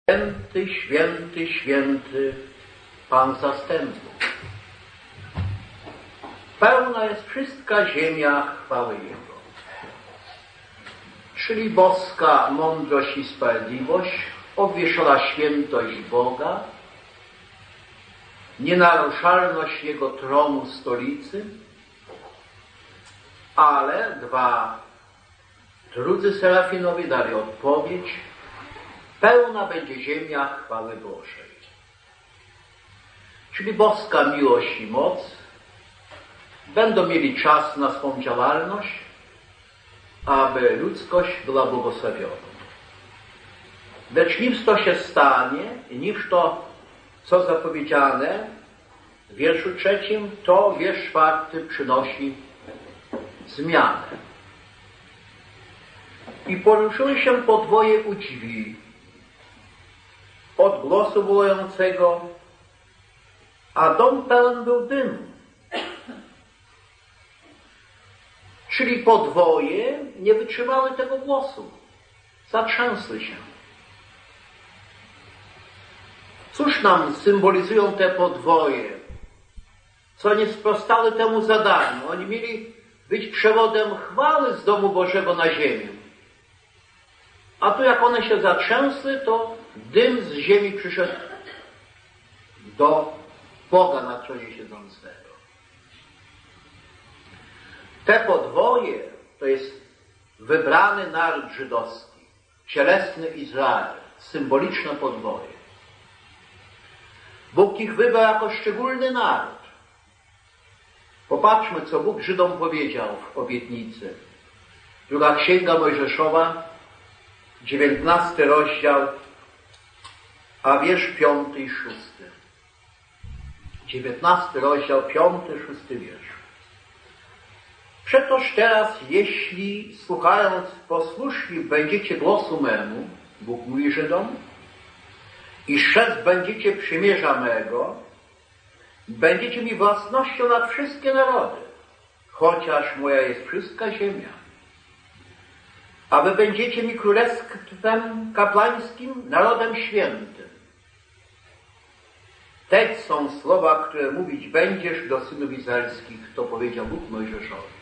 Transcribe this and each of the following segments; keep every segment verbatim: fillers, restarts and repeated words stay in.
Święty, święty, święty Pan zastępów. Pełna jest wszystka ziemia chwały Jego. Czyli boska mądrość i sprawiedliwość, obwieszona świętość Boga, nienaruszalność Jego tronu stolicy, ale dwa drudzy serafinowie dali odpowiedź: pełna będzie ziemia chwały Bożej. Czyli boska miłość i moc będą mieli czas na swą działalność, aby ludzkość była błogosławiona. Lecz nim to się stanie, niż to, co zapowiedziane w wierszu trzecim, to wiersz czwarty przynosi zmianę. I poruszyły się podwoje u drzwi od głosu wołającego, a dom pełen był dymu. Czyli podwoje nie wytrzymały tego głosu. Zatrzęsły się. Cóż nam symbolizują te podwoje? Co nie sprostały temu zadaniu? Oni mieli być przewodem chwały z domu Bożego na ziemię. A tu jak one się zatrzęsły, to dym z ziemi przyszedł do Boga na tronie siedzącego. Te podwoje to jest wybrany naród żydowski, cielesny Izrael, symboliczne podwoje. Bóg ich wybrał jako szczególny naród. Popatrzmy, co Bóg Żydom powiedział w obietnicy. Druga Księga Mojżeszowa, dziewiętnasty rozdział, a wiersz piąty i szósty. Dziewiętnasty rozdział, piąty, szósty wiersz. Przetoż teraz, jeśli słuchając posłuszni będziecie głosu memu, Bóg mówi Żydom, i strzec będziecie przymierza mego, będziecie mi własnością nad wszystkie narody, chociaż moja jest wszystka ziemia. A wy będziecie mi królestwem kapłańskim, narodem świętym. Te są słowa, które mówić będziesz do synów izraelskich, to powiedział Bóg Mojżeszowi.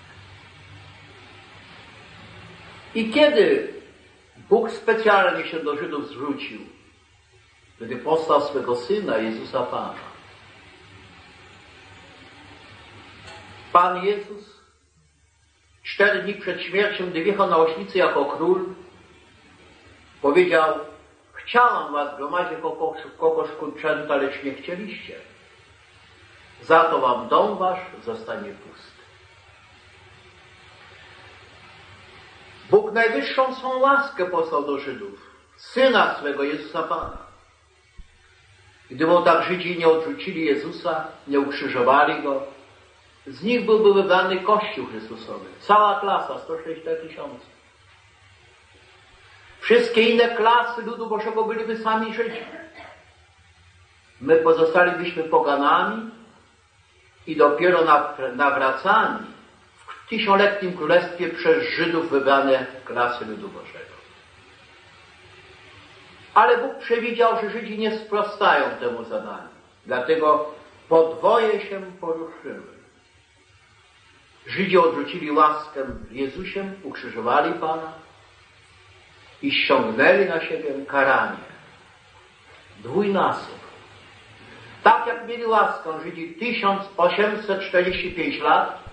I kiedy Bóg specjalnie się do Żydów zwrócił? Gdy posłał swego Syna, Jezusa Pana. Pan Jezus cztery dni przed śmiercią, gdy wjechał na oślicy jako król, powiedział: chciałam was gromadzić kokosz, kokosz kurczęta, lecz nie chcieliście. Za to wam dom wasz zostanie pusty. Bóg najwyższą swą łaskę posłał do Żydów, Syna swego Jezusa Pana. Gdyby tak Żydzi nie odrzucili Jezusa, nie ukrzyżowali Go, z nich byłby wybrany Kościół Chrystusowy. Cała klasa, sto sześćdziesiąt cztery tysiące. Wszystkie inne klasy ludu Bożego byliby sami Żydzi. My pozostalibyśmy poganami i dopiero nawracani w tysiącletnim królestwie przez Żydów wybrane klasy ludu Bożego. Ale Bóg przewidział, że Żydzi nie sprostają temu zadaniu. Dlatego podwoje się poruszyły. Żydzi odrzucili łaskę w Jezusie, ukrzyżowali Pana i ściągnęli na siebie karanie. Dwójnasób. Tak jak mieli łaskę Żydzi tysiąc osiemset czterdzieści pięć lat,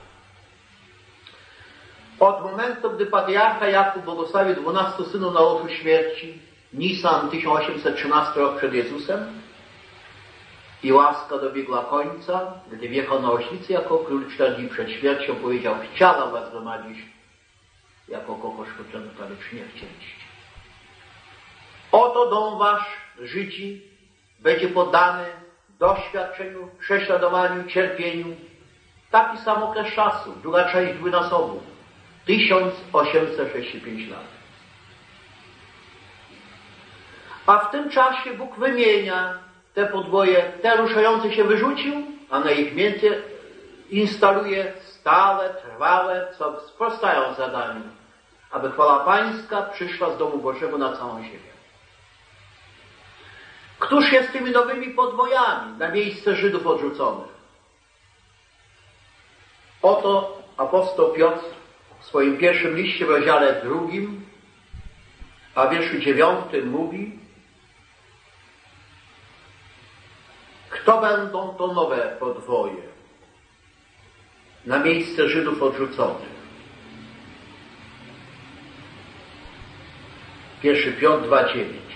od momentu, gdy patriarcha Jakub błogosławił dwunastu synów na łożu śmierci, Nisan tysiąc osiemset trzynasty rok przed Jezusem, i łaska dobiegła końca, gdy wjechał na oślicy jako król cztery dni przed śmiercią, powiedział: chciałam was gromadzić jako kokosz kurczęta, lecz nie chcieliście. Oto dom wasz, Żydzi, będzie poddany doświadczeniu, prześladowaniu, cierpieniu. Taki sam okres czasu, druga część dwunasobu, tysiąc osiemset sześćdziesiąt pięć lat. A w tym czasie Bóg wymienia te podwoje, te ruszające się wyrzucił, a na ich miejsce instaluje stałe, trwałe, co sprostają zadaniu, aby chwała Pańska przyszła z domu Bożego na całą ziemię. Któż jest tymi nowymi podwojami na miejsce Żydów odrzuconych? Oto apostoł Piotr w swoim pierwszym liście w rozdziale drugim, a w wierszu dziewiątym mówi: kto będą to nowe podwoje na miejsce Żydów odrzuconych? Pierwszy Piotr dwa dziewięć.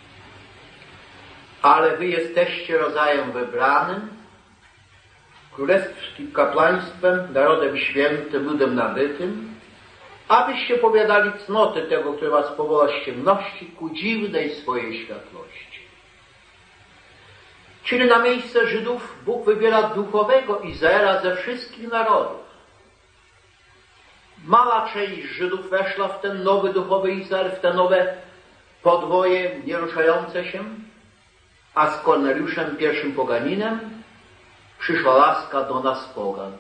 Ale wy jesteście rodzajem wybranym, królewskim kapłaństwem, narodem świętym, ludem nabytym, abyście powiadali cnoty tego, który was powoła z ciemności ku dziwnej swojej światłości. Czyli na miejsce Żydów Bóg wybiera duchowego Izraela ze wszystkich narodów. Mała część Żydów weszła w ten nowy duchowy Izrael, w te nowe podwoje nieruszające się, a z Korneliuszem, pierwszym poganinem, przyszła łaska do nas pogan.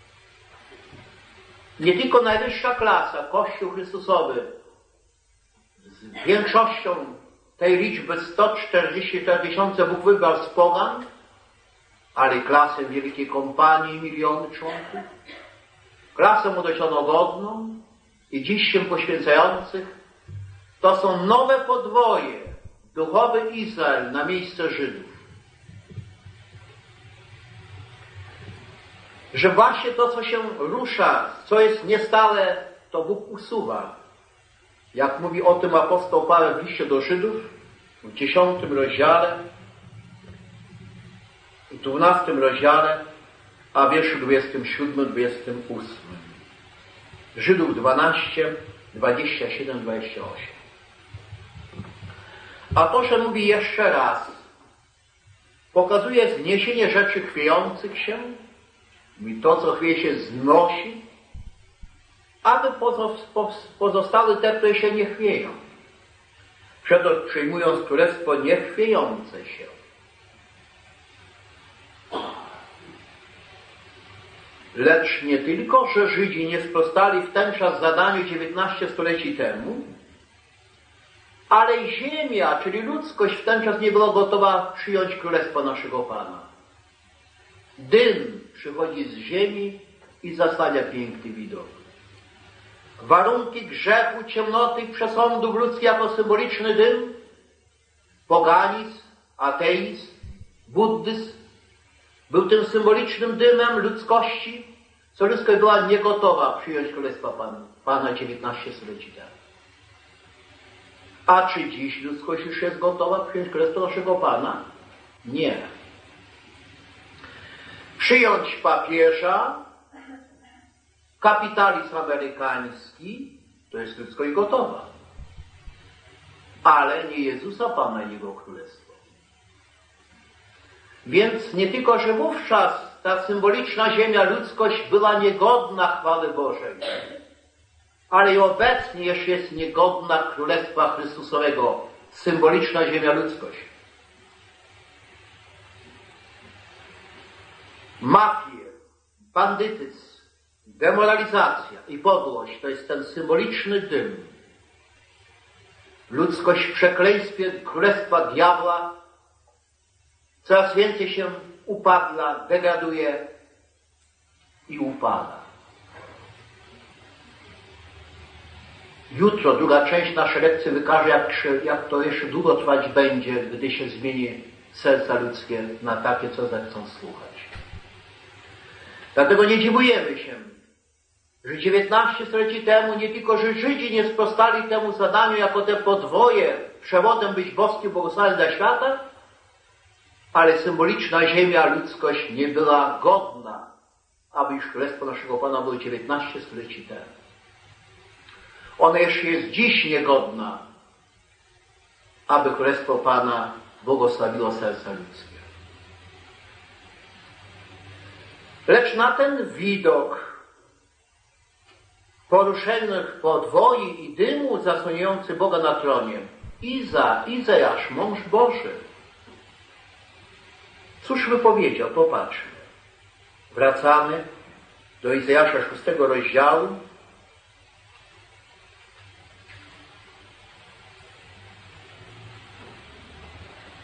Nie tylko najwyższa klasa, Kościół Chrystusowy, z większością tej liczby sto czterdzieści cztery tysiące Bóg wybrał z pogan, ale klasę wielkiej kompanii, miliony członków, klasę udosiono godną i dziś się poświęcających. To są nowe podwoje, duchowy Izrael na miejsce Żydów. Że właśnie to, co się rusza, co jest niestałe, to Bóg usuwa. Jak mówi o tym apostoł Paweł w liście do Żydów w dziesiątym rozdziale i dwunastym rozdziale, a w wierszu dwudziestym siódmym, dwudziestym ósmym. Żydów dwanaście, dwadzieścia siedem, dwadzieścia osiem. A to, że mówi jeszcze raz, pokazuje zniesienie rzeczy chwiejących się, i to, co chwieje się, znosi, aby pozostały te, które się nie chwieją. Przeto przyjmując królestwo niechwiejące się. Lecz nie tylko, że Żydzi nie sprostali w ten czas zadaniu dziewiętnaście stuleci temu, ale i ziemia, czyli ludzkość w ten czas nie była gotowa przyjąć królestwa naszego Pana. Dym przychodzi z ziemi i zasłania piękny widok. Warunki grzechu, ciemnoty i przesądów ludzkich jako symboliczny dym, poganizm, ateizm, buddyzm był tym symbolicznym dymem ludzkości, co ludzkość była niegotowa przyjąć królestwa Pana, Pana dziewiętnaście stuleci temu. A czy dziś ludzkość już jest gotowa przyjąć królestwo naszego Pana? Nie. Przyjąć papieża, kapitalizm amerykański, to jest ludzkość gotowa. Ale nie Jezusa Pana i Jego Królestwo. Więc nie tylko, że wówczas ta symboliczna ziemia, ludzkość była niegodna chwały Bożej, ale i obecnie jeszcze jest niegodna Królestwa Chrystusowego, symboliczna ziemia, ludzkość. Mafie, bandytyzm, demoralizacja i podłość to jest ten symboliczny dym. Ludzkość w przekleństwie królestwa diabła coraz więcej się upadla, degraduje i upada. Jutro druga część naszej lekcji wykaże, jak, jak to jeszcze długo trwać będzie, gdy się zmieni serca ludzkie na takie, co zechcą słuchać. Dlatego nie dziwujemy się, że dziewiętnaście stuleci temu nie tylko, że Żydzi nie sprostali temu zadaniu jako te podwoje przewodem być boskim błogosławieństwem dla świata, ale symboliczna ziemia, ludzkość nie była godna, aby już królestwo naszego Pana było dziewiętnaście stuleci temu. Ona jeszcze jest dziś niegodna, aby królestwo Pana błogosławiło serca ludzkie. Lecz na ten widok poruszonych podwoi i dymu zasłaniający Boga na tronie, Iza, Izajasz, mąż Boży, cóż wypowiedział? Popatrzmy. Wracamy do Izajasza szóstego rozdziału.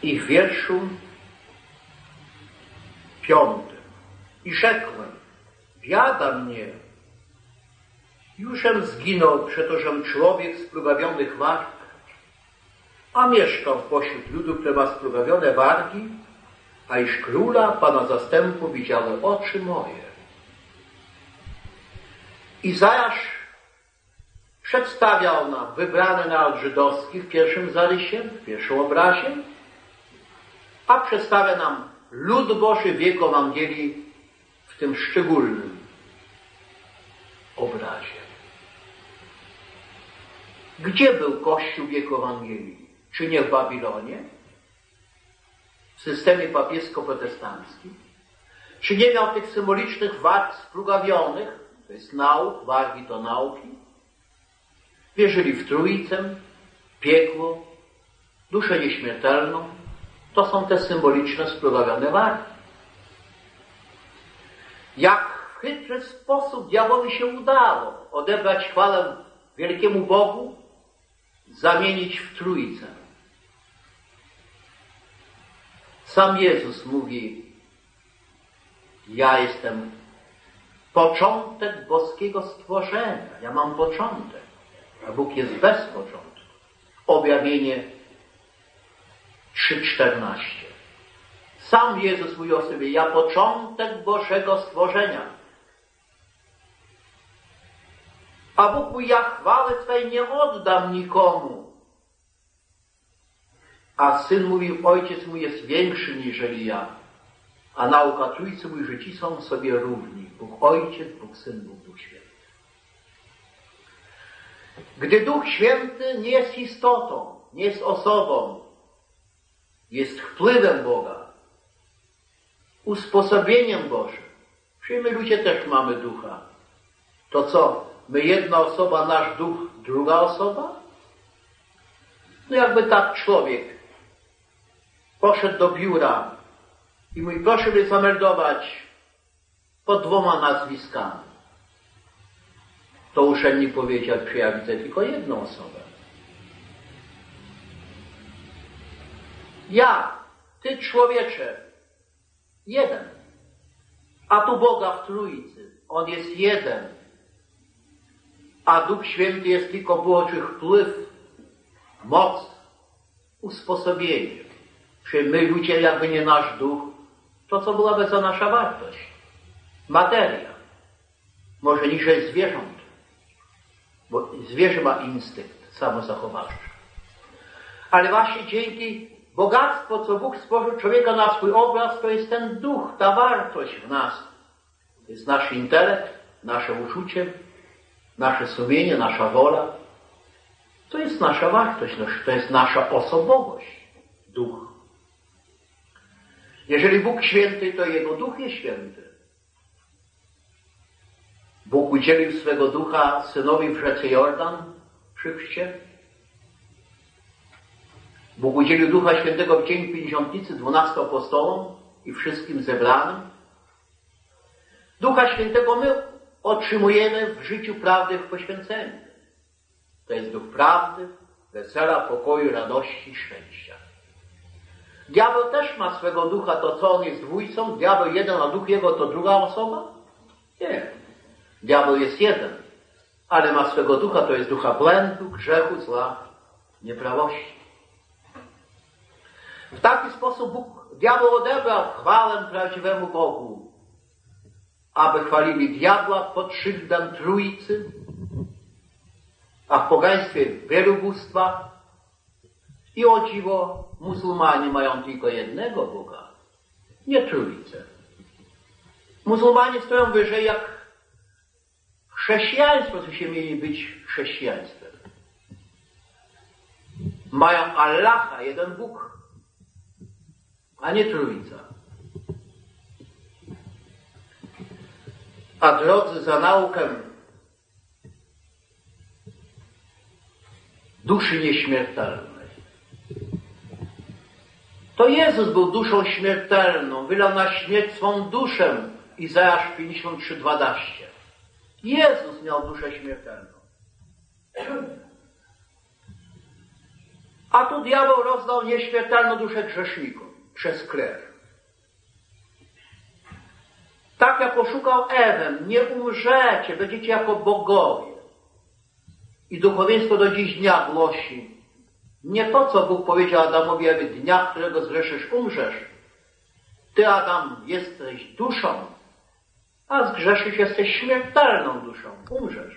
i w wierszu piątym. I rzekłem, biada mnie, jużem zginął, przetożem człowiek spluwawionych warg, a mieszkam pośród ludu, które ma spluwawione wargi, a iż króla, Pana zastępu widziały oczy moje. Izajasz przedstawiał nam wybrany naród żydowski w pierwszym zarysie, w pierwszym obrazie, a przedstawia nam lud Boży w jego Ewangelii w tym szczególnym obrazie. Gdzie był Kościół w jego Ewangelii? Czy nie w Babilonie? W systemie papiesko-protestanckim? Czy nie miał tych symbolicznych warg splugawionych? To jest nauk, wargi to nauki. Wierzyli w Trójcę, piekło, duszę nieśmiertelną. To są te symboliczne splugawione wargi. Jak w chytry sposób diabłowi się udało odebrać chwałę wielkiemu Bogu, zamienić w Trójcę. Sam Jezus mówi, ja jestem początek boskiego stworzenia. Ja mam początek, a Bóg jest bez początku. Objawienie trzy czternaście. Sam Jezus mówi o sobie, ja początek Bożego stworzenia. A Bóg mówi, ja chwały Twej nie oddam nikomu. A Syn mówił, Ojciec mój jest większy niżeli ja. A nauka Trójcy mówi, że ci są sobie równi. Bóg Ojciec, Bóg Syn, Bóg Duch Święty. Gdy Duch Święty nie jest istotą, nie jest osobą, jest wpływem Boga, usposobieniem Bożym. Przecież my ludzie też mamy ducha. To co? My jedna osoba, nasz duch, druga osoba? No jakby tak człowiek poszedł do biura i mówi, proszę mnie zameldować pod dwoma nazwiskami. To urzędnik powiedział, że ja widzę tylko jedną osobę. Ja, ty człowiecze, jeden. A tu Boga w Trójcy. On jest jeden. A Duch Święty jest tylko Boży wpływ, moc, usposobienie. Czy my ludzie, jakby nie nasz duch, to co byłaby za nasza wartość? Materia. Może niżej zwierząt. Bo zwierzę ma instynkt samozachowawczy. Ale właśnie dzięki bogactwu, co Bóg stworzył człowieka na swój obraz, to jest ten duch, ta wartość w nas. To jest nasz intelekt, nasze uczucie, nasze sumienie, nasza wola. To jest nasza wartość, to jest nasza osobowość, duch. Jeżeli Bóg święty, to Jego duch jest święty. Bóg udzielił swego ducha synowi w rzece Jordan przy chrzcie. Bóg udzielił Ducha Świętego w dzień Pięćdziesiątnicy dwunastu apostołom i wszystkim zebranym. Ducha Świętego my otrzymujemy w życiu prawdy w poświęceniu. To jest duch prawdy, wesela, pokoju, radości i szczęścia. Diabeł też ma swego ducha, to co on jest dwójcą? Diabeł jeden, a duch jego to druga osoba? Nie. Diabeł jest jeden, ale ma swego ducha, to jest ducha błędu, grzechu, zła, nieprawości. W taki sposób Bóg, diabeł odebrał chwałę prawdziwemu Bogu, aby chwalili diabła pod szyldem Trójcy, a w pogaństwie wielu bóstwach. I o dziwo, muzułmanie mają tylko jednego Boga, nie Trójcę. Muzułmanie stoją wyżej jak chrześcijaństwo, co się mieli być chrześcijaństwem. Mają Allaha, jeden Bóg, a nie Trójca. A drodzy za naukę duszy nieśmiertelnej. To Jezus był duszą śmiertelną, wylał na śmierć swą duszę. Izajasz pięćdziesiąt trzy dwanaście. Jezus miał duszę śmiertelną. A tu diabeł rozdał nieśmiertelną duszę grzesznikom przez krew. Tak jak oszukał Ewę, nie umrzecie, będziecie jako bogowie. I duchowieństwo do dziś dnia głosi, nie to, co Bóg powiedział Adamowi, Ewie, dnia, którego zgrzeszysz, umrzesz. Ty, Adam, jesteś duszą, a zgrzeszysz, jesteś śmiertelną duszą, umrzesz.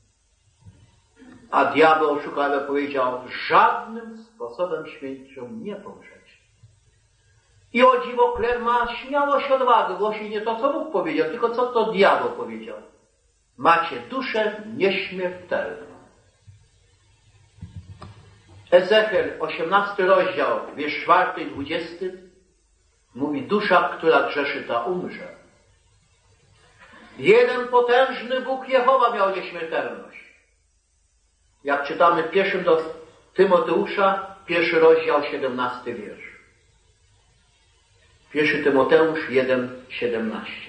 A diabeł oszukał Ewę, powiedział, żadnym sposobem śmiercią nie pomrzeć. I o dziwo Kler ma śmiałość, odwagę, głosi nie to, co Bóg powiedział, tylko co to diabeł powiedział. Macie duszę nieśmiertelną. Ezechiel, osiemnasty rozdział, wiersz czwarty i dwudziesty, mówi, dusza, która grzeszy, ta umrze. Jeden potężny Bóg Jehowa miał nieśmiertelność. Jak czytamy w pierwszym do Tymoteusza, pierwszy rozdział, siedemnasty wiersz. Pierwszy Tymoteusz jeden, siedemnaście.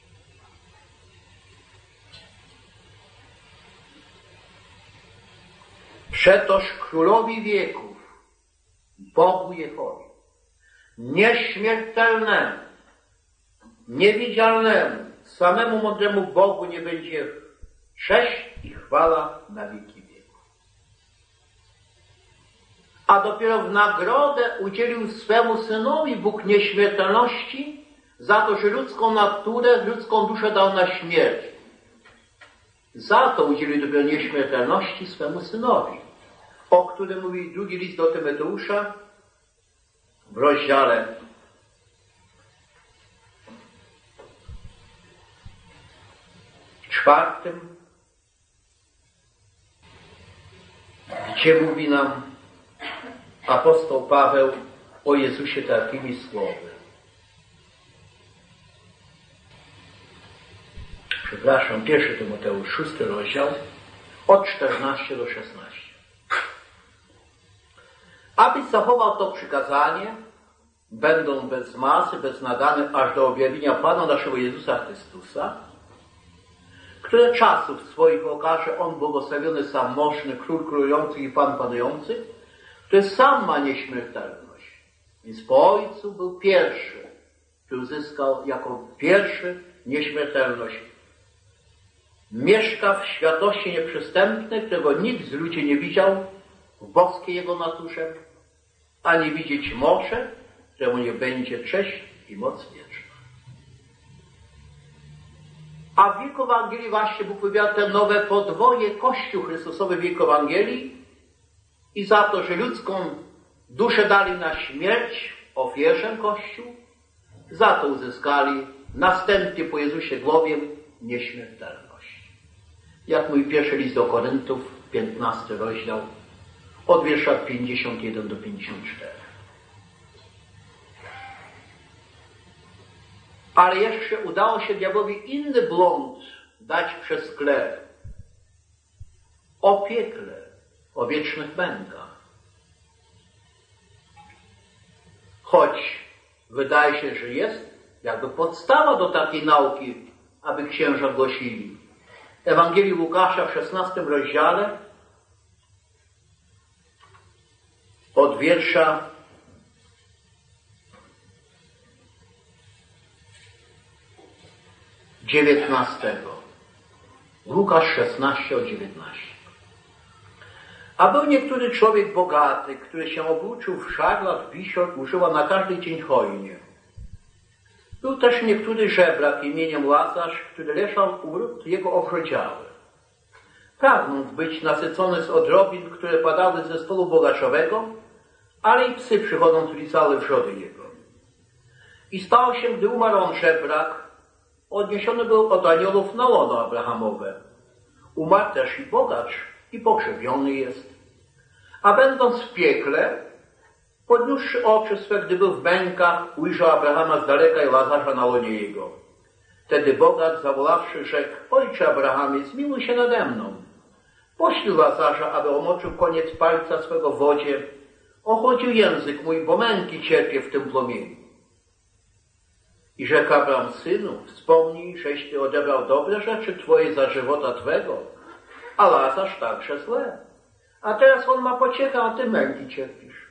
Przetoż królowi wieków, Bogu Jehowie, nieśmiertelnemu, niewidzialnemu, samemu mądremu Bogu nie będzie cześć i chwała na wieki wieków. A dopiero w nagrodę udzielił swemu Synowi Bóg nieśmiertelności za to, że ludzką naturę, ludzką duszę dał na śmierć. Za to udzielił dopiero nieśmiertelności swemu Synowi, o którym mówi drugi list do Tymoteusza w rozdziale czwartym, gdzie mówi nam apostoł Paweł o Jezusie takimi słowy. Przepraszam, pierwszy Tymoteusz, szósty rozdział, od czternastego do szesnastego. Abyś zachował to przykazanie, będą bez masy, bez nagany, aż do objawienia Pana naszego Jezusa Chrystusa, które czasów swoich okaże On błogosławiony, sam mocny, Król królujący i Pan panujący, który sam ma nieśmiertelność. Więc po Ojcu był pierwszy, który uzyskał jako pierwszy nieśmiertelność. Mieszka w światłości nieprzystępnej, którego nikt z ludzi nie widział, w boskiej Jego naturze, ani widzieć może, któremu nie będzie cześć i moc wieczna. A w wieku Ewangelii właśnie Bóg wywiada te nowe podwoje, Kościół Chrystusowy w wieku Ewangelii i za to, że ludzką duszę dali na śmierć, ofierze Kościół, za to uzyskali następnie po Jezusie głowie nieśmiertelność. Jak mój pierwszy list do Koryntów, piętnasty rozdział, od wiersza pięćdziesiąt jeden do pięćdziesiąt cztery. Ale jeszcze udało się diabłowi inny błąd dać przez krew. O piekle, o wiecznych mękach. Choć wydaje się, że jest jakby podstawa do takiej nauki, aby księża głosili. Ewangelii Łukasza w szesnastym rozdziale od wiersza dziewiętnastego. Łukasz szesnaście, od dziewiętnaście. A był niektóry człowiek bogaty, który się obrócił w szarlat, wisior, użyła na każdy dzień hojnie. Był też niektóry żebrak imieniem Łazarz, który leżał u wrót jego ogrodziały. Pragnąc być nasycony z odrobin, które padały ze stolu bogaczowego, ale i psy przychodząc licały wrzody jego. I stało się, gdy umarł on żebrak, odniesiony był od aniołów na łono Abrahamowe. Umarł też i bogacz, i pogrzebiony jest. A będąc w piekle, podniósłszy oczy swe, gdy był w mękach, ujrzał Abrahama z daleka i Łazarza na łonie jego. Wtedy bogacz, zawoławszy, rzekł: Ojcze Abrahamie, zmiłuj się nade mną. Poślij Łazarza, aby omoczył koniec palca swego w wodzie. Ochłodził język mój, bo męki cierpię w tym płomieniu. I rzekł Abraham: Synu, wspomnij, żeś ty odebrał dobre rzeczy twoje za żywota twego, a Łazarz także złe. A teraz on ma pociechę, a ty męki cierpisz.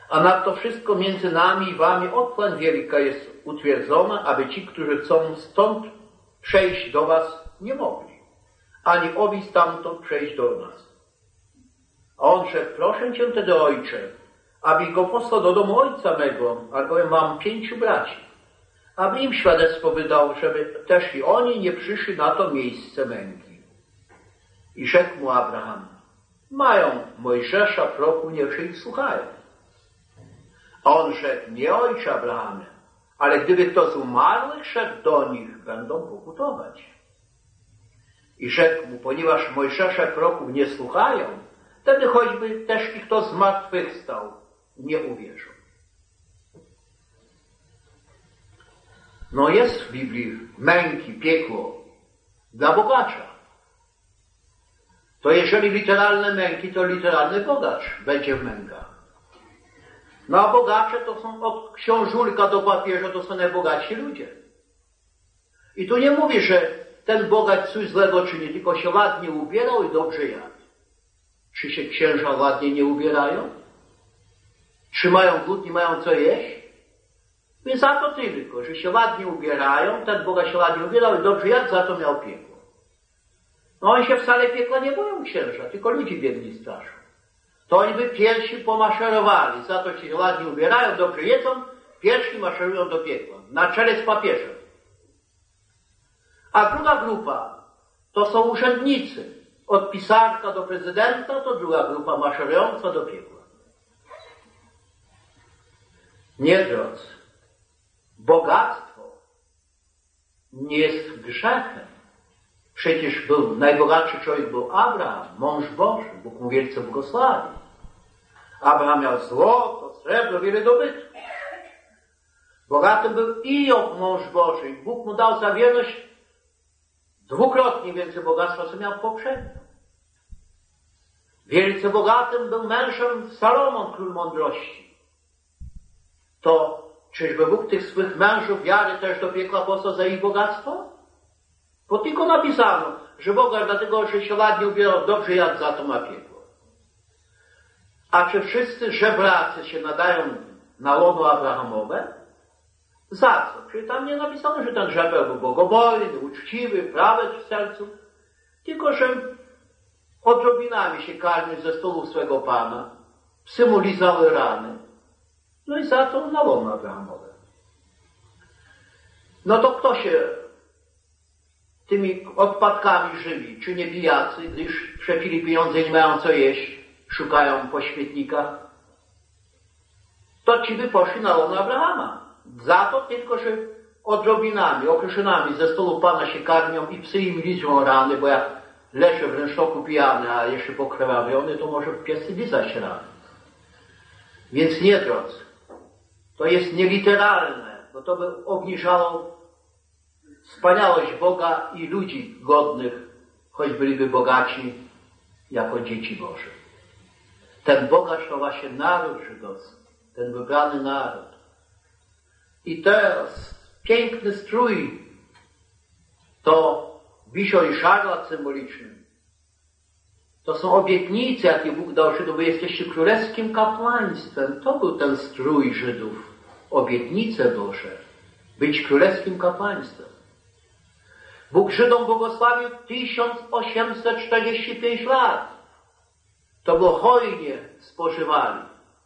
A nadto wszystko między nami i wami otchłań wielka jest utwierdzona, aby ci, którzy chcą stąd przejść do was, nie mogli, ani owi stamtąd przejść do nas. A on rzekł, proszę cię tedy, ojcze, aby go posłał do domu ojca mego, albowiem mam pięciu braci, aby im świadectwo wydał, żeby też i oni nie przyszli na to miejsce męki. I rzekł mu Abraham, mają Mojżesza, prochu, niech ich słuchają. A on rzekł, nie ojcze Abrahamie, ale gdyby kto z umarłych szedł do nich, będą pokutować. I rzekł mu, ponieważ Mojżesza, prochów nie słuchają, wtedy choćby też i kto z martwych stał, nie uwierzą. No jest w Biblii męki, piekło dla bogacza. To jeżeli literalne męki, to literalny bogacz będzie w mękach. No a bogacze to są od książulka do papieża, to są najbogatsi ludzie. I tu nie mówi, że ten bogacz coś złego czyni, tylko się ładnie ubierał i dobrze jadł. Czy się księża ładnie nie ubierają? Czy mają głód, nie mają co jeść? Więc za to tylko, że się ładnie ubierają, ten bogacz się ładnie ubierał i dobrze jadł, za to miał piekło. No oni się wcale piekła nie boją księża, tylko ludzi biedni straszą. To oni by pierwsi pomaszerowali, za to się ładnie ubierają, dobrze jedzą, pierwsi maszerują do piekła, na czele z papieżem. A druga grupa to są urzędnicy. Od pisarka do prezydenta to druga grupa maszerująca do piekła. Nie, drodzy, bogactwo nie jest grzechem. Przecież był najbogatszy człowiek był Abraham, mąż Boży, Bóg mu wielce błogosławił. Abraham miał złoto, srebro, wiele dobytków. Bogatym był Iob, mąż Boży, i Bóg mu dał za wierność dwukrotnie więcej bogactwa, co miał poprzednio. Wielce bogatym był mężem Salomon, król mądrości. To czyżby Bóg tych swych mężów wiary też do piekła posłał za ich bogactwo? Bo tylko napisano, że bogacz dlatego, że się ładnie ubierał, dobrze jadł, za to ma piekło. A czy wszyscy żebracy się nadają na łono abrahamowe? Za co? Czyli tam nie napisano, że ten żebrak był bogobojny, uczciwy, prawy w sercu, tylko że odrobinami się karmił ze stołu swego Pana, psy mu lizały rany, no i za to na łono abrahamowe. No to kto się tymi odpadkami żywi, czy nie pijacy, gdyż przepili pieniądze i nie mają co jeść, szukają po śmietnikach? To ci by poszli na łono Abrahama. Za to tylko, że odrobinami, okruszynami ze stołu Pana się karmią i psy im lizą rany, bo jak leży w rynsztoku pijany, a jeszcze pokrwawiony, to może w piesy lizać rany. Więc nie, drodzy, to jest nieliteralne, bo to by obniżało wspaniałość Boga i ludzi godnych, choć byliby bogaci jako dzieci Boże. Ten bogacz to właśnie naród żydowski, ten wybrany naród. I teraz piękny strój to wisio i szarlat symboliczny. To są obietnice, jakie Bóg dał Żydom, wy jesteście królewskim kapłaństwem. To był ten strój Żydów. Obietnice Boże. Być królewskim kapłaństwem. Bóg Żydom błogosławił tysiąc osiemset czterdzieści pięć lat. To było hojnie spożywali.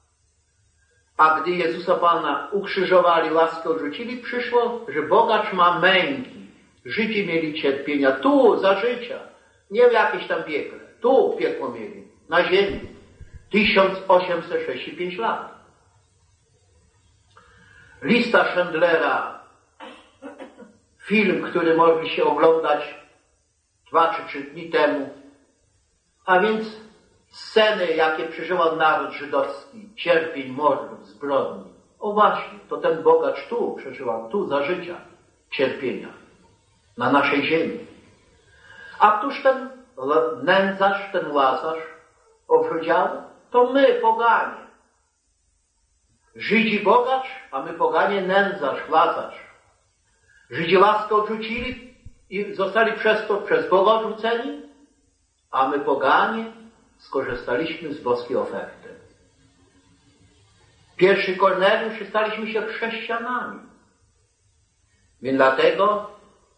A gdy Jezusa Pana ukrzyżowali, łaskę odrzucili, przyszło, że bogacz ma męki. Żydzi mieli cierpienia tu, za życia. Nie w jakieś tam piekle. Tu piekło mieli. Na ziemi. tysiąc osiemset sześćdziesiąt pięć lat. Lista Schindlera. Film, który mogliście oglądać dwa czy trzy dni temu. A więc sceny, jakie przeżywał naród żydowski, cierpień, mordów, zbrodni. O właśnie, to ten bogacz tu przeżywał, tu za życia, cierpienia, na naszej ziemi. A któż ten nędzarz, ten Łazarz obrzydziały? To my, poganie. Żydzi bogacz, a my poganie nędzarz, Łazarz. Żydzi łaskę odrzucili i zostali przez to przez Boga odrzuceni, a my poganie skorzystaliśmy z boskiej oferty. pierwszy Korneliusz staliśmy się chrześcijanami. Więc dlatego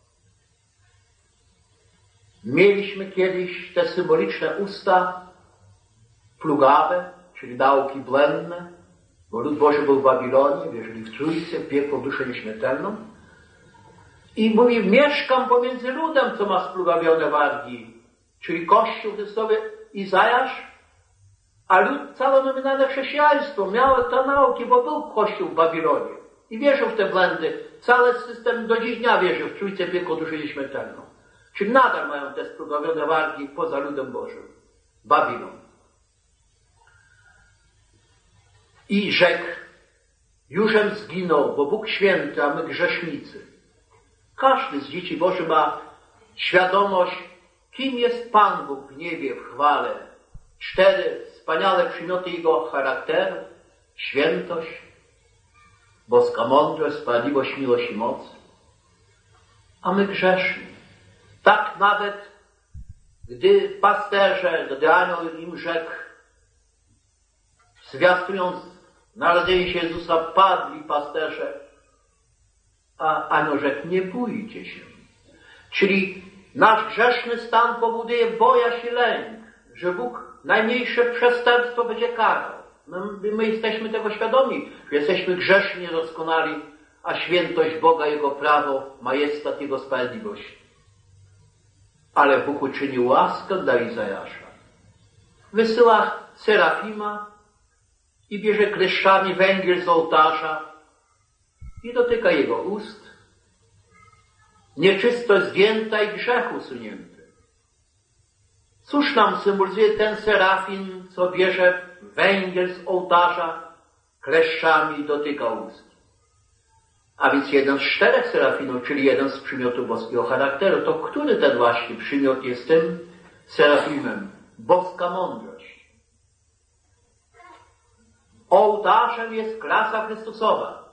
mieliśmy kiedyś te symboliczne usta plugawe, czyli nauki błędne, bo lud Boży był w Babilonie, wierzyli w Trójcę, w piekło, duszę nieśmiertelną. I mówi, mieszkam pomiędzy ludem, co ma splugawione wargi, czyli Kościół Chrystowy Izajasz, a lud całe nominalne chrześcijaństwo miało te nauki, bo był Kościół w Babilonie i wierzył w te błędy. Cały system do dziś dnia wierzy w Trójcę, piekło, duszę nieśmiertelną. Czyli nadal mają te splugawione wargi poza ludem Bożym. Babilon. I rzekł, jużem zginął, bo Bóg święty, a my grzesznicy. Każdy z dzieci Bożych ma świadomość, kim jest Pan Bóg w niebie, w chwale. Cztery wspaniałe przymioty Jego charakteru, świętość, boska mądrość, sprawiedliwość, miłość i moc. A my grzeszni. Tak nawet, gdy pasterze, gdy anioł im rzekł, zwiastując narodzenie się Jezusa, padli pasterze, a anioł rzekł, nie bójcie się. Czyli nasz grzeszny stan powoduje bojaźń i lęk, że Bóg najmniejsze przestępstwo będzie karał. My, my jesteśmy tego świadomi, że jesteśmy grzeszni, niedoskonali, a świętość Boga, Jego prawo, majestat Jego sprawiedliwość. Ale Bóg uczynił łaskę dla Izajasza. Wysyła Serafima i bierze kleszczami węgiel z ołtarza i dotyka jego ust. Nieczystość zdjęta i grzech usunięty. Cóż nam symbolizuje ten serafin, co bierze węgiel z ołtarza kleszczami i dotyka ust? A więc jeden z czterech serafinów, czyli jeden z przymiotów boskiego charakteru. To który ten właśnie przymiot jest tym serafimem? Boska mądrość. Ołtarzem jest klasa Chrystusowa.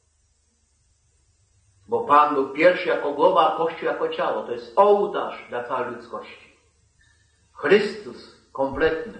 Bo Pan był pierwszy jako głowa, a Kościół jako ciało. To jest ołtarz dla całej ludzkości. Chrystus kompletny.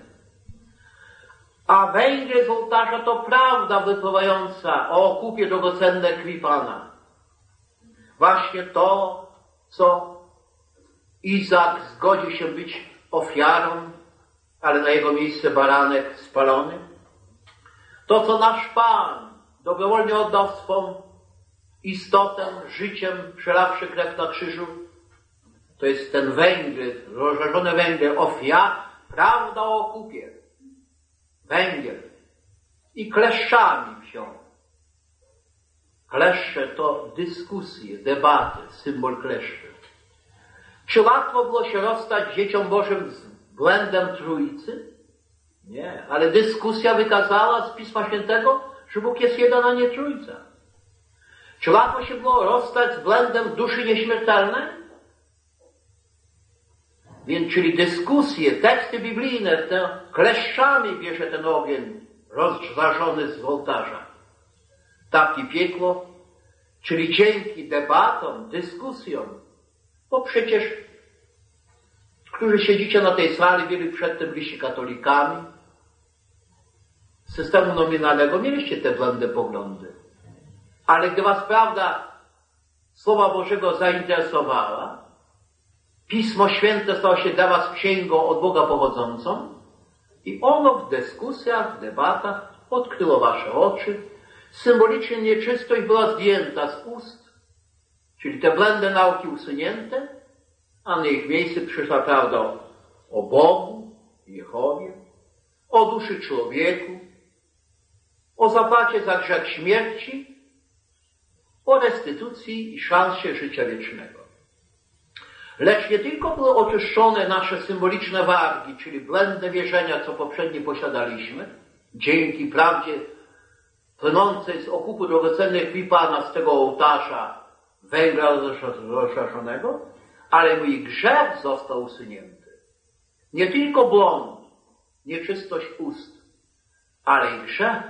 A węgiel z ołtarza to prawda wypływająca o okupie drogocenne krwi Pana. Właśnie to, co Izak zgodził się być ofiarą, ale na jego miejsce baranek spalony. To, co nasz Pan dobrowolnie oddał swą istotę, życiem, przelawszy krew na krzyżu, to jest ten węgiel, rozżarzony węgiel ofiar, prawda o okupie. Węgiel. I kleszczami wziął. Kleszcze to dyskusje, debaty, symbol kleszczy. Czy łatwo było się rozstać dzieciom Bożym z błędem Trójcy? Nie, ale dyskusja wykazała z Pisma Świętego, że Bóg jest jeden, a nie Trójca. Czy łatwo się było rozstać z błędem duszy nieśmiertelnej? Więc, czyli dyskusje, teksty biblijne, te kleszczami bierze ten ogień rozżarzony z ołtarza. Takie piekło, czyli dzięki debatom, dyskusjom, bo przecież, którzy siedzicie na tej sali, byli przedtem byliście katolikami, z systemu nominalnego mieliście te błędne poglądy. Ale gdy was prawda Słowa Bożego zainteresowała, Pismo Święte stało się dla was księgą od Boga pochodzącą i ono w dyskusjach, w debatach odkryło wasze oczy. Symbolicznie nieczystość była zdjęta z ust, czyli te błędne nauki usunięte, a na ich miejsce przyszła prawda o Bogu, Jehowie, o duszy człowieku, o zapłacie za grzech śmierci, o restytucji i szansie życia wiecznego. Lecz nie tylko były oczyszczone nasze symboliczne wargi, czyli błędne wierzenia, co poprzednio posiadaliśmy, dzięki prawdzie płynącej z okupu drogocennych krwi Pana z tego ołtarza węgla rozżarzonego, ale mój grzech został usunięty. Nie tylko błąd, nieczystość ust, ale i grzech.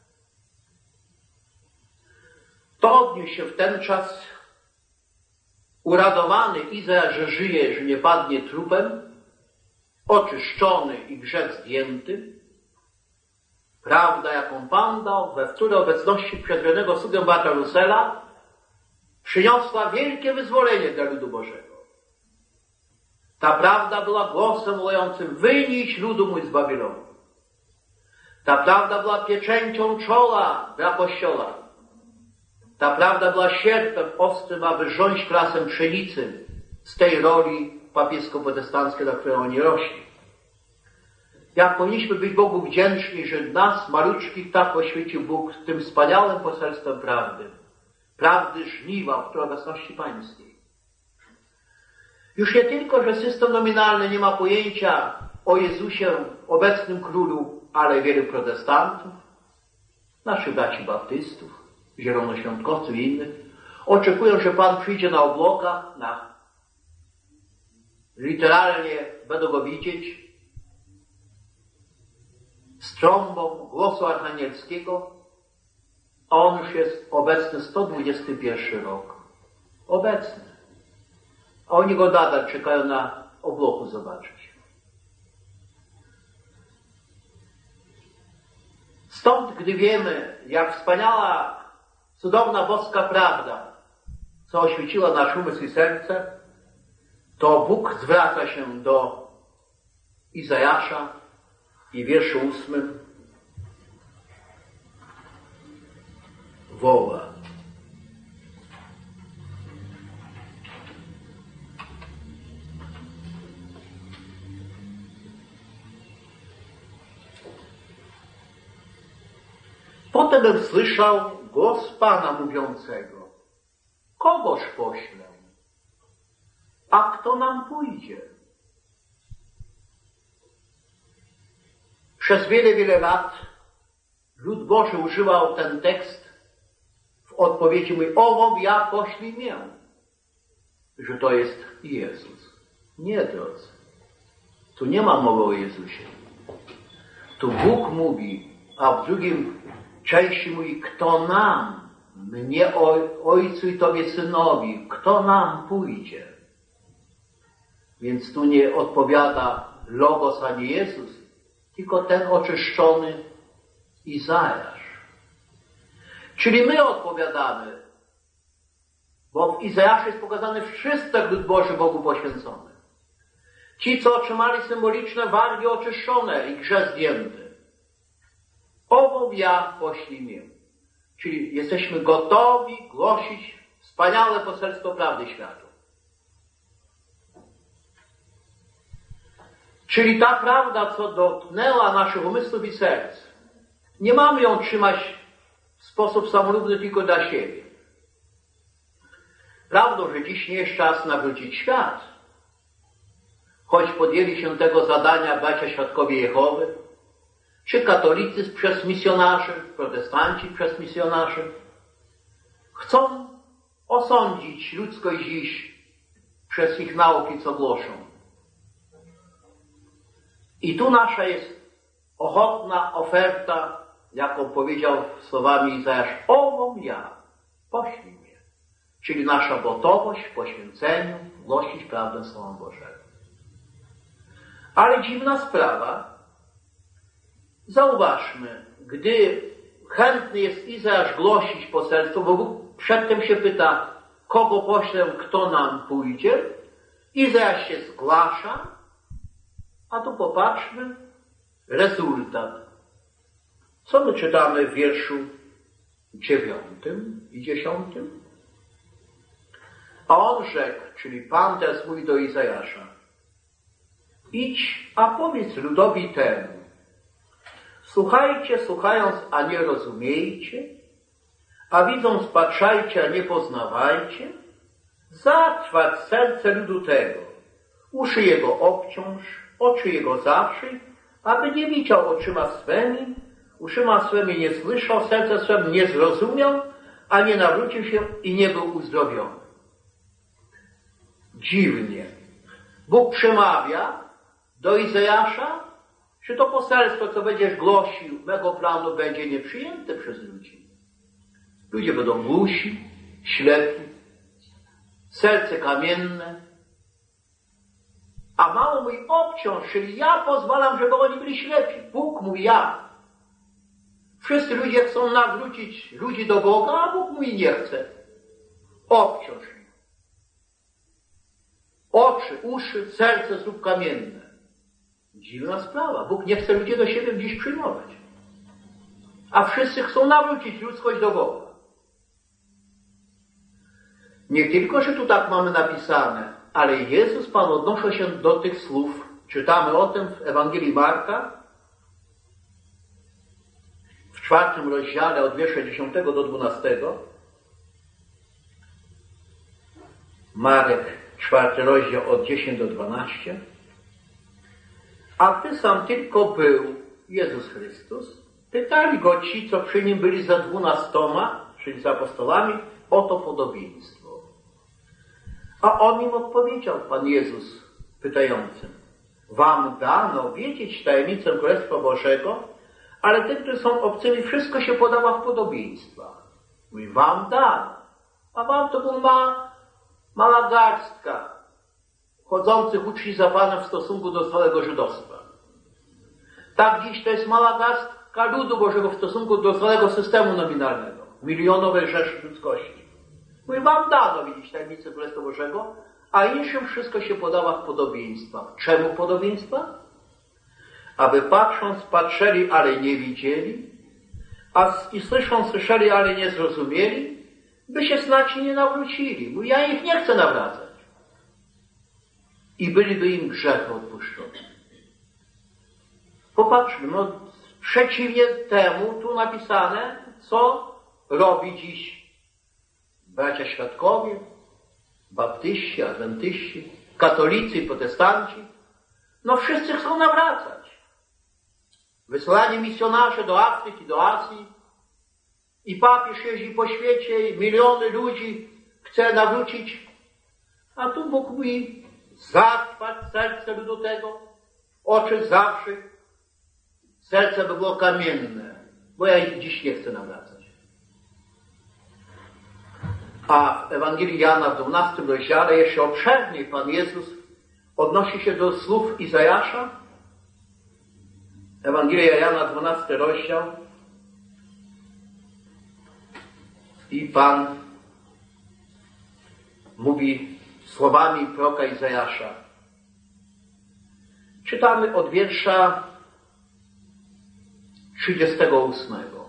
To odniósł się w ten czas uradowany Izajasz, że żyje, że nie padnie trupem, oczyszczony i grzech zdjęty. Prawda, jaką Pan dał we wtóre obecności przedwionego sługę brata Russella, przyniosła wielkie wyzwolenie dla ludu Bożego. Ta prawda była głosem wołającym: wyjdź ludu mój z Babilonu. Ta prawda była pieczęcią czoła dla Kościoła. Ta prawda była sierpem ostrym, aby rządzić klasem pszenicy z tej roli papiesko-protestanckiej, na której oni rośli. Jak powinniśmy być Bogu wdzięczni, że nas, maluczkich, tak oświecił Bóg tym wspaniałym poselstwem prawdy. Prawdy żniwa w obecności pańskiej. Już nie tylko, że system nominalny nie ma pojęcia o Jezusie, obecnym królu, ale wielu protestantów, naszych braci baptystów, zielonoświątkowców i innych, oczekują, że Pan przyjdzie na obłokach, na literalnie będą go widzieć, z trąbą głosu archanielskiego, a on już jest obecny sto dwudziesty pierwszy rok. Obecny. A oni go nadal czekają na obłoku zobaczyć. Stąd, gdy wiemy, jak wspaniała, cudowna boska prawda, co oświeciła nasz umysł i serce, to Bóg zwraca się do Izajasza i w wierszu ósmym woła: potem bym słyszał głos Pana mówiącego: kogoż poślę? A kto nam pójdzie? Przez wiele, wiele lat lud Boży używał ten tekst w odpowiedzi: mój ową ja poślij mię. Że to jest Jezus. Nie, drodzy. Tu nie ma mowy o Jezusie. Tu Bóg mówi, a w drugim części mówi: kto nam, mnie Ojcu i Tobie Synowi, kto nam pójdzie? Więc tu nie odpowiada Logos ani Jezus, tylko ten oczyszczony Izajasz. Czyli my odpowiadamy, bo w Izajaszu jest pokazany wszystek lud Boży Bogu poświęcony. Ci, co otrzymali symboliczne wargi oczyszczone i grzech zdjęty. Ową ja poślij mię. Czyli jesteśmy gotowi głosić wspaniałe poselstwo prawdy światu. Czyli ta prawda, co dotknęła naszych umysłów i serc, nie mamy ją trzymać w sposób samolubny tylko dla siebie. Prawdą, że dziś nie jest czas nawrócić świat, choć podjęli się tego zadania bracia Świadkowie Jehowy, czy katolicyzm przez misjonarzy, protestanci przez misjonarzy, chcą osądzić ludzkość dziś przez ich nauki, co głoszą. I tu nasza jest ochotna oferta, jaką powiedział słowami Izajasz: ową ja, poślij mnie. Czyli nasza gotowość w poświęceniu głosić prawdę Słowa Bożego. Ale dziwna sprawa, zauważmy, gdy chętny jest Izajasz głosić poselstwo, bo Bóg przedtem się pyta: kogo poślę, kto nam pójdzie? Izajasz się zgłasza, a tu popatrzmy, rezultat. Co my czytamy w wierszu dziewiątym i dziesiątym? A on rzekł, czyli Pan teraz mówi do Izajasza: idź, a powiedz ludowi temu: słuchajcie, słuchając, a nie rozumiejcie, a widząc, patrzajcie, a nie poznawajcie, zatrwać serce ludu tego, uszy jego obciąż, oczy jego zaprzyj, aby nie widział oczyma swymi, uszyma swymi nie słyszał, serce swym nie zrozumiał, a nie nawrócił się i nie był uzdrowiony. Dziwnie. Bóg przemawia do Izajasza, czy to poselstwo, co będziesz głosił, mego planu będzie nieprzyjęte przez ludzi. Ludzie będą głusi, ślepi, serce kamienne. A mało mój obciąż, czyli ja pozwalam, żeby oni byli ślepi. Bóg mówi ja. Wszyscy ludzie chcą nawrócić ludzi do Boga, a Bóg mówi nie chce. Obciąż ich. Oczy, uszy, serce zrób kamienne. Dziwna sprawa. Bóg nie chce ludzi do siebie dziś przyjmować. A wszyscy chcą nawrócić ludzkość do Boga. Nie tylko, że tu tak mamy napisane, ale Jezus Pan odnosi się do tych słów. Czytamy o tym w Ewangelii Marka, w czwartym rozdziale od wiersza dziesiątego do dwunastego. Marek, czwarty rozdział od dziesiątego do dwunastego. A Ty sam tylko był Jezus Chrystus. Pytali Go ci, co przy Nim byli za dwunastoma, czyli za apostolami, o to podobieństwo. A On im odpowiedział, Pan Jezus, pytającym: Wam dano wiedzieć tajemnicę Królestwa Bożego, ale tym, którzy są obcymi, wszystko się podawa w podobieństwach. Mówi, wam dano. A wam to była ma, mała garstka chodzących uczniów za Panem w stosunku do całego żydostwa. Tak dziś to jest mała garstka ludu Bożego w stosunku do całego systemu nominalnego, milionowej rzeszy ludzkości. Mówi, wam dano widzieć tajemnicę Królestwa Bożego, a innym wszystko się podawa w podobieństwach. Czemu podobieństwa? Aby patrząc, patrzeli, ale nie widzieli, a i słysząc, słyszeli, ale nie zrozumieli, by się znacznie nie nawrócili. Mówi, ja ich nie chcę nawracać. I byliby im grzechy odpuszczone. Popatrzmy, no przeciwnie temu tu napisane, co robi dziś bracia świadkowie, baptyści, adwentyści, katolicy i protestanci. No wszyscy chcą nawracać. Wysłanie misjonarzy do Afryki, do Azji i papież jeździ po świecie i miliony ludzi chce nawrócić. A tu Bóg mówi, zatrwać serce ludu tego, oczy zawsze, serce by było kamienne, bo ja ich dziś nie chcę nawracać. A w Ewangelii Jana w dwunastym rozdziale jeszcze obszerniej Pan Jezus odnosi się do słów Izajasza. Ewangelia Jana, dwunasty rozdział. I Pan mówi słowami proroka Izajasza. Czytamy od wiersza trzydziestego ósmego.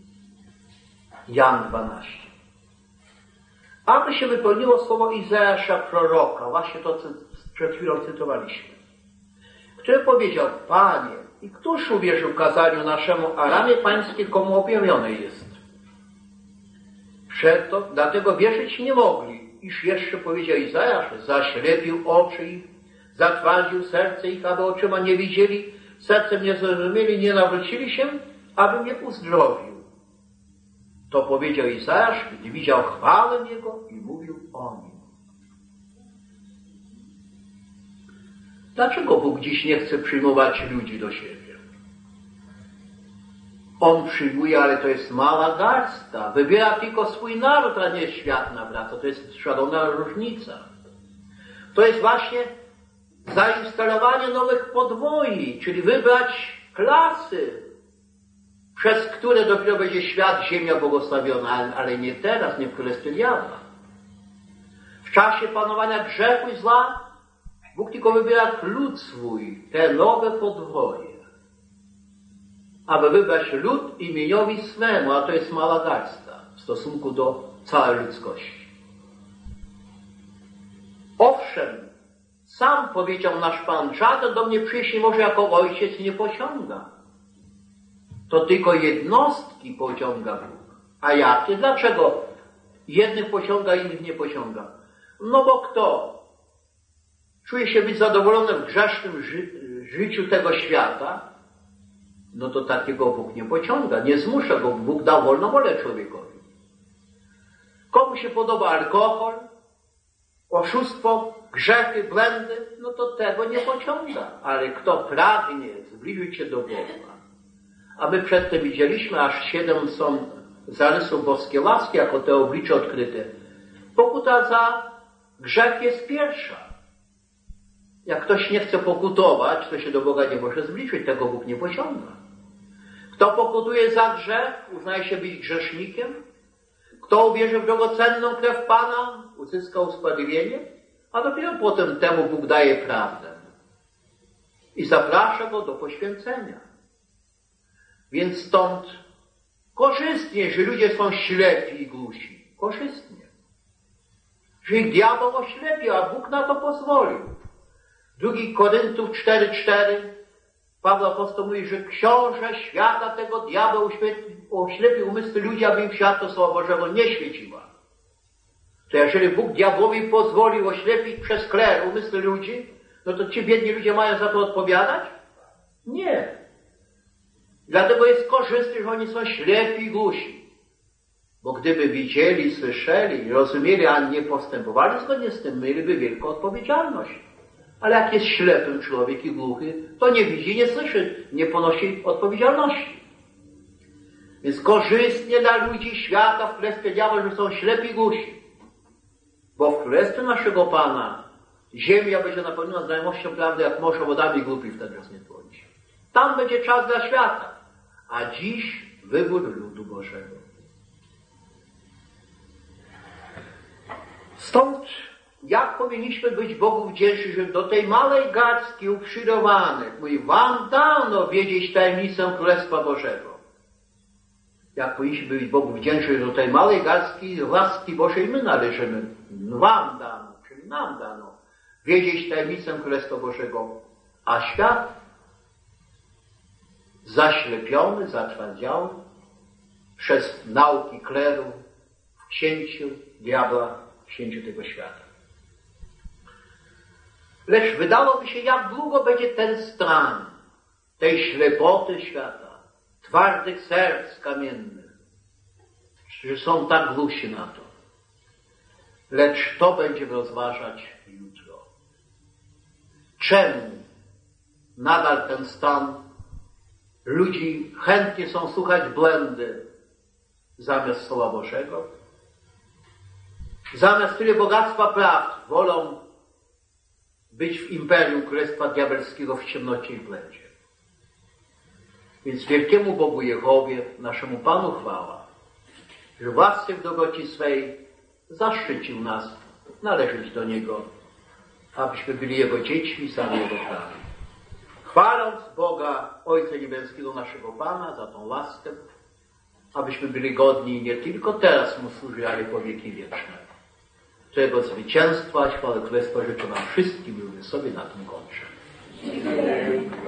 Jan dwanaście. Aby się wypełniło słowo Izajasza proroka, właśnie to, co przed chwilą cytowaliśmy, który powiedział, Panie, i któż uwierzył kazaniu naszemu, a ramię pańskie komu objawione jest? Przeto dlatego wierzyć nie mogli, iż jeszcze powiedział Izajasz, zaślepił oczy ich, zatwardził serce ich, aby oczyma nie widzieli, sercem nie zrozumieli, nie nawrócili się, aby mnie uzdrowił. To powiedział Izajasz, gdy widział chwałę Jego i mówił o Nim. Dlaczego Bóg dziś nie chce przyjmować ludzi do siebie? On przyjmuje, ale to jest mała garstka. Wybiera tylko swój naród, a nie świat nawraca. To jest szalona różnica. To jest właśnie zainstalowanie nowych podwoi, czyli wybrać klasy, przez które dopiero będzie świat, ziemia błogosławiona, ale nie teraz, nie w królestwie diabła. W czasie panowania grzechu i zła Bóg tylko wybiera lud swój, te nowe podwoje, aby wybrać lud imieniowi swemu, a to jest mała garstka w stosunku do całej ludzkości. Owszem, sam powiedział nasz Pan, żaden do mnie przyjść nie może jako ojciec nie pociąga. To tylko jednostki pociąga Bóg. A jakie? Dlaczego jednych pociąga, innych nie pociąga? No bo kto czuje się być zadowolony w grzesznym ży życiu tego świata, no to takiego Bóg nie pociąga, nie zmusza go. Bóg dał wolną wolę człowiekowi. Komu się podoba alkohol, oszustwo, grzechy, błędy, no to tego nie pociąga. Ale kto pragnie zbliżyć się do Boga, a my przedtem widzieliśmy, aż siedem są zarysów boskiej łaski, jako te oblicze odkryte. Pokuta za grzech jest pierwsza. Jak ktoś nie chce pokutować, to się do Boga nie może zbliżyć, tego Bóg nie pociąga. Kto pokutuje za grzech, uznaje się być grzesznikiem. Kto uwierzy w drogocenną krew Pana, uzyska usprawiedliwienie, a dopiero potem temu Bóg daje prawdę i zaprasza go do poświęcenia. Więc stąd korzystnie, że ludzie są ślepi i głusi. Korzystnie. Że ich diabeł oślepił, a Bóg na to pozwolił. Drugi Koryntów cztery cztery Paweł apostoł mówi, że książę świata tego diabeł oślepił umysły ludzi, aby im światło Słowa Bożego nie świeciła. To jeżeli Bóg diabłowi pozwolił oślepić przez kler umysły ludzi, no to ci biedni ludzie mają za to odpowiadać? Nie. Dlatego jest korzystne, że oni są ślepi i głusi. Bo gdyby widzieli, słyszeli, rozumieli, a nie postępowali zgodnie z tym, mieliby wielką odpowiedzialność. Ale jak jest ślepym człowiek i głuchy, to nie widzi, nie słyszy, nie ponosi odpowiedzialności. Więc korzystnie dla ludzi świata w królestwie diabła, że są ślepi i głusi. Bo w królestwie naszego Pana ziemia będzie napełniona znajomością prawdy, jak morze wodami, głupi wtedy nas nie tłonić. Tam będzie czas dla świata. A dziś wybór ludu Bożego. Stąd jak powinniśmy być Bogu wdzięczni, że do tej małej garstki uprzyrowanych, mówi, wam dano wiedzieć tajemnicę Królestwa Bożego. Jak powinniśmy być Bogu wdzięczni, że do tej małej garstki łaski Bożej my należymy. Wam dano, czyli nam dano wiedzieć tajemnicę Królestwa Bożego. A świat zaślepiony, zatwardziały przez nauki kleru w księciu diabła, w księciu tego świata. Lecz wydałoby się, jak długo będzie ten stan tej ślepoty świata, twardych serc kamiennych, że są tak głusi na to. Lecz to będziemy rozważać jutro. Czemu nadal ten stan ludzi chętnie są słuchać błędy zamiast Słowa Bożego? Zamiast tyle bogactwa prawd wolą być w imperium Królestwa Diabelskiego w ciemnocie i błędzie. Więc wielkiemu Bogu Jehowie, naszemu Panu chwała, że w łasce w dobroci swej zaszczycił nas należeć do Niego, abyśmy byli Jego dziećmi, sami Jego prawi. Chwaląc Boga, Ojca Niebieskiego, naszego Pana, za tą łaskę, abyśmy byli godni nie tylko teraz Mu służyć, ale po wieki wieczne. Tego zwycięstwa, chwały Królestwa życzę nam wszystkim, lubię sobie na tym kończę.